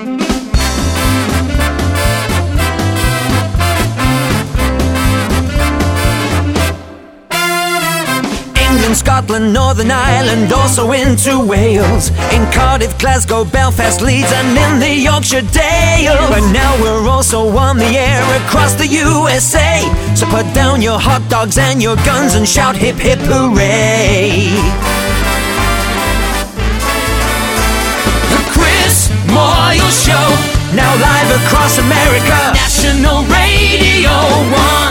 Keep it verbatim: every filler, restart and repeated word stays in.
England, Scotland, Northern Ireland, also into Wales, in Cardiff, Glasgow, Belfast, Leeds, and in the Yorkshire Dales. But now we're also on the air across the U S A. So put down your hot dogs and your guns and shout hip hip hooray. The Chris Moyle Show, now live across America. National Radio one.